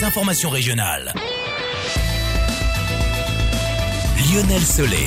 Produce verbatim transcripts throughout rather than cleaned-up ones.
les informations régionales. Lionel Solé.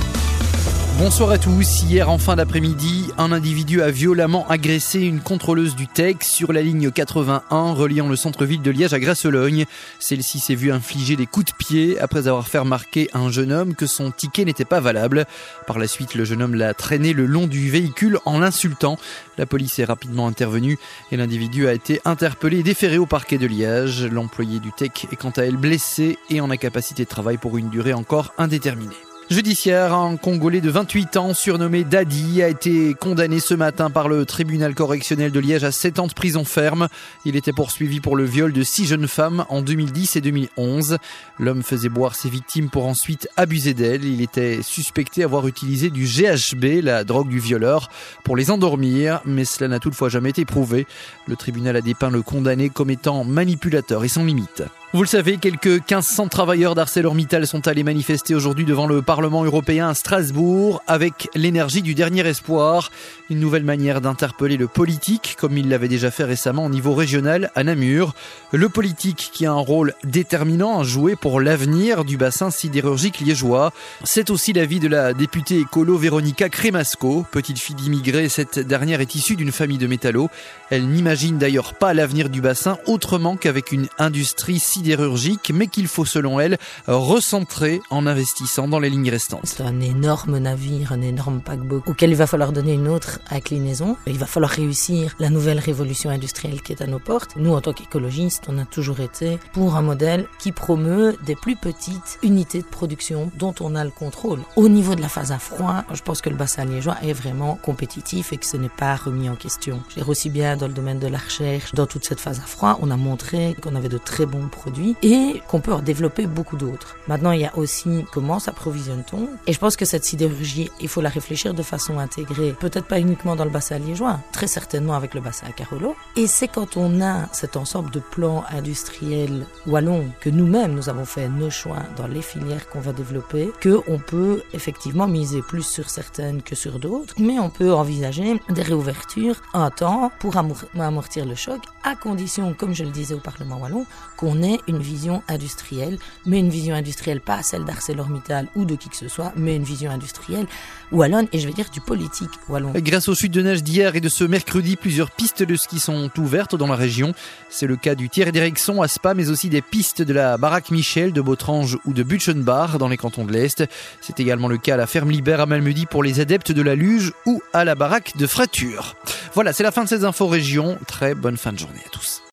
Bonsoir à tous. Hier en fin d'après-midi, un individu a violemment agressé une contrôleuse du T E C sur la ligne quatre-vingt-un reliant le centre-ville de Liège à Grasologne. Celle-ci s'est vue infliger des coups de pied après avoir fait remarquer à un jeune homme que son ticket n'était pas valable. Par la suite, le jeune homme l'a traîné le long du véhicule en l'insultant. La police est rapidement intervenue et l'individu a été interpellé et déféré au parquet de Liège. L'employé du T E C est quant à elle blessé et en incapacité de travail pour une durée encore indéterminée. Judiciaire, un Congolais de vingt-huit ans surnommé Dadi a été condamné ce matin par le tribunal correctionnel de Liège à sept ans de prison ferme. Il était poursuivi pour le viol de six jeunes femmes en deux mille dix et deux mille onze. L'homme faisait boire ses victimes pour ensuite abuser d'elles. Il était suspecté d'avoir utilisé du G H B, la drogue du violeur, pour les endormir, mais cela n'a toutefois jamais été prouvé. Le tribunal a dépeint le condamné comme étant manipulateur et sans limite. Vous le savez, quelques mille cinq cents travailleurs d'ArcelorMittal sont allés manifester aujourd'hui devant le Parlement européen à Strasbourg avec l'énergie du dernier espoir. Une nouvelle manière d'interpeller le politique, comme il l'avait déjà fait récemment au niveau régional à Namur. Le politique qui a un rôle déterminant à jouer pour l'avenir du bassin sidérurgique liégeois. C'est aussi l'avis de la députée écolo Véronica Cremasco. Petite fille d'immigrés, cette dernière est issue d'une famille de métallos. Elle n'imagine d'ailleurs pas l'avenir du bassin autrement qu'avec une industrie sidérurgique. sidérurgique, mais qu'il faut selon elle recentrer en investissant dans les lignes restantes. C'est un énorme navire, un énorme paquebot auquel il va falloir donner une autre inclinaison. Il va falloir réussir la nouvelle révolution industrielle qui est à nos portes. Nous, en tant qu'écologistes, on a toujours été pour un modèle qui promeut des plus petites unités de production dont on a le contrôle. Au niveau de la phase à froid, je pense que le bassin liégeois est vraiment compétitif et que ce n'est pas remis en question. Je veux dire, aussi bien dans le domaine de la recherche, dans toute cette phase à froid, on a montré qu'on avait de très bons produits et qu'on peut en développer beaucoup d'autres. Maintenant, il y a aussi comment s'approvisionne-t-on, et je pense que cette sidérurgie, il faut la réfléchir de façon intégrée, peut-être pas uniquement dans le bassin liégeois, très certainement avec le bassin Carolo, et c'est quand on a cet ensemble de plans industriels wallons que nous-mêmes nous avons fait nos choix dans les filières qu'on va développer, qu'on peut effectivement miser plus sur certaines que sur d'autres, mais on peut envisager des réouvertures un temps pour amortir le choc, à condition, comme je le disais au Parlement wallon, qu'on ait une vision industrielle, mais une vision industrielle pas celle d'ArcelorMittal ou de qui que ce soit, mais une vision industrielle wallonne, et je vais dire du politique wallon. Grâce aux chutes de neige d'hier et de ce mercredi, plusieurs pistes de ski sont ouvertes dans la région. C'est le cas du Thierry d'Erexon à Spa, mais aussi des pistes de la Baraque Michel, de Bautrange ou de Butchenbach dans les cantons de l'Est. C'est également le cas à la ferme Libère à Malmedy pour les adeptes de la luge ou à la Baraque de Frature. Voilà, c'est la fin de ces infos régions. Très bonne fin de journée à tous.